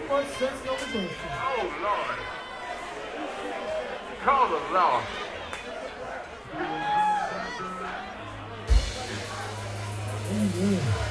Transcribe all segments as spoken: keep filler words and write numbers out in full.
much sex and overdose. Oh, Lord. Call the law. Amen.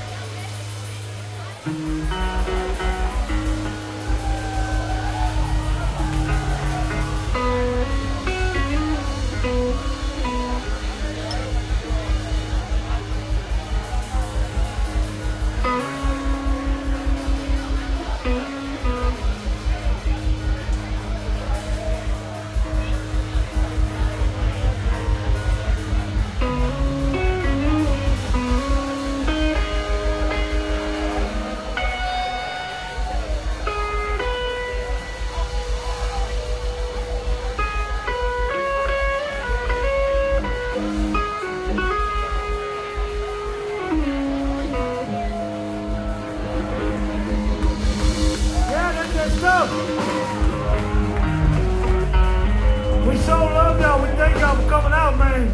We so love y'all. We thank y'all for coming out, man.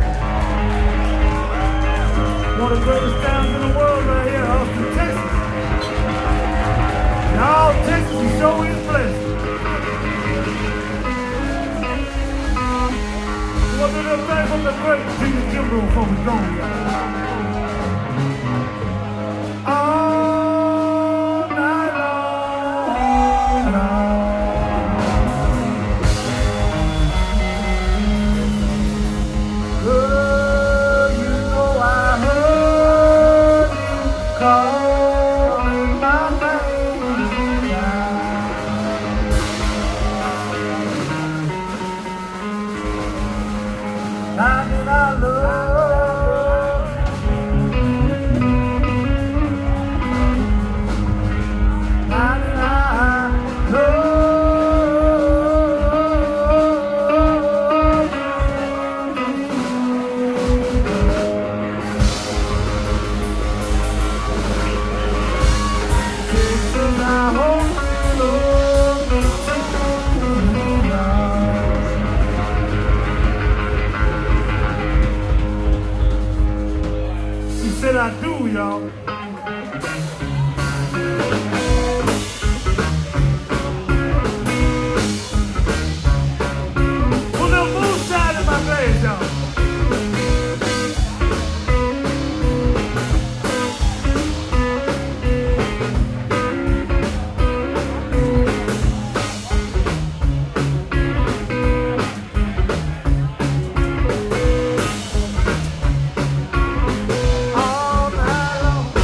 One of the greatest towns in the world right here, Austin, Texas. Y'all, Texas, you sure is blessed. We want to do them things from the great Virginia Kimbrell before we go, y'all. All night long, long. I do, y'all. Put a little moonshine in my glass, y'all. All night long.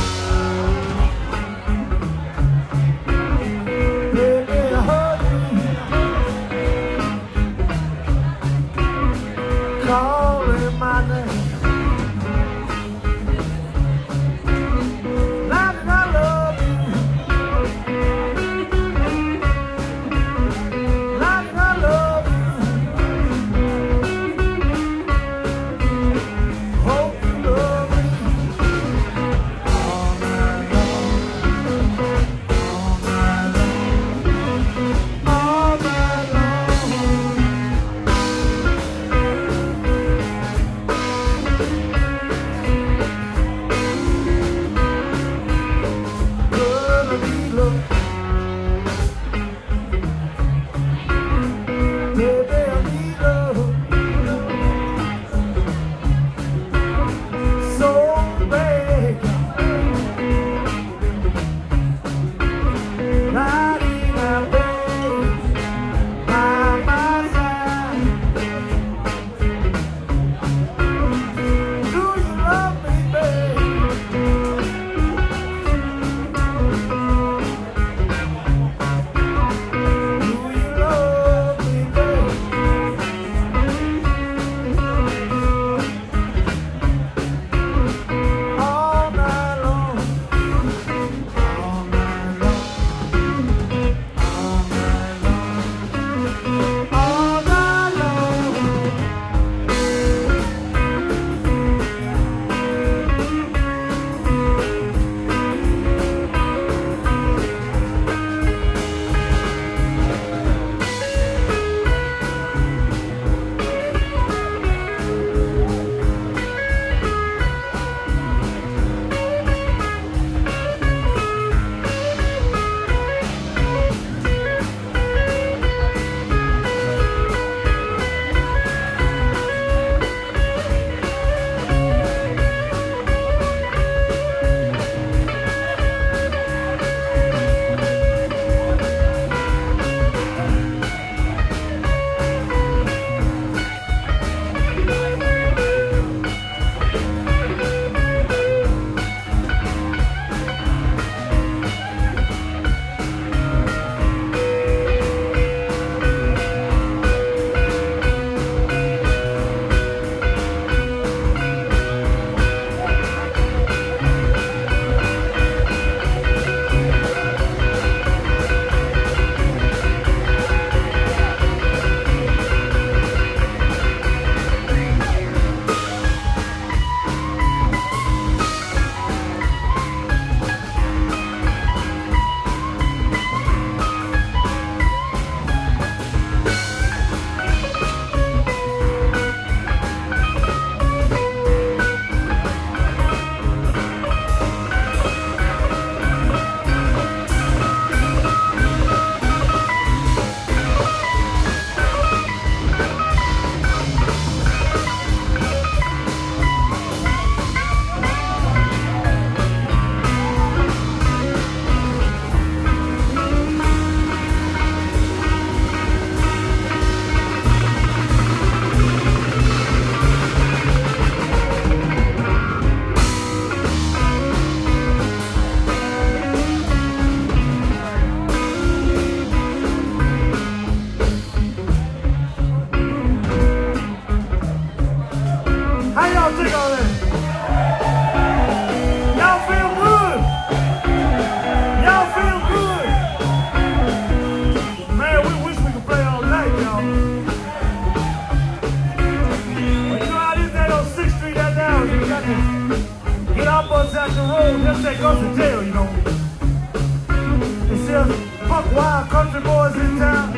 buck wild country boys in town.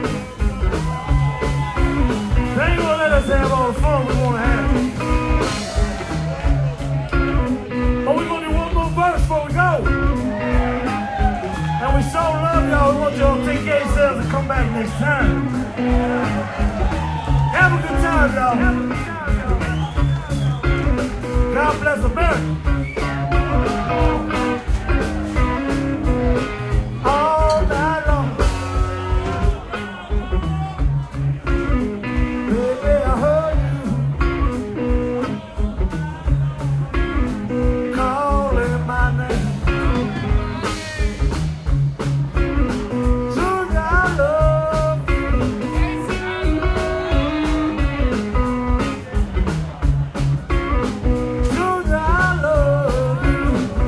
They ain't gonna let us have all the fun we wanna have. But we're gonna do one more verse before we go. And we so love y'all, we want y'all to take care of yourselves and come back next time. Have a good time, y'all. God bless America. All night long. Baby, I heard you calling my name. Soon I love you. Soon I love you.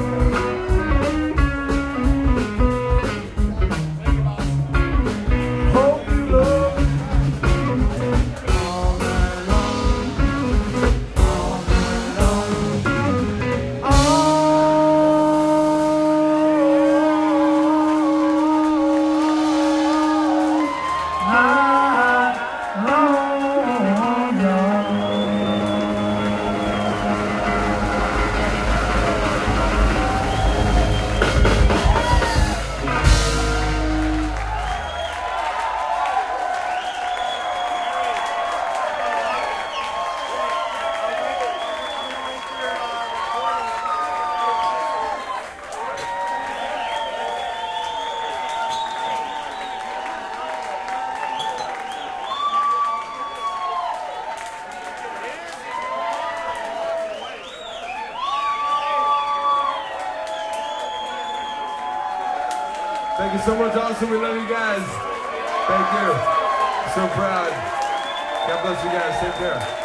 Hope you love me all night long, all night long, all night long, y'all. Thank you so much, awesome. We love you guys. Thank you. So proud. God bless you guys. Take care.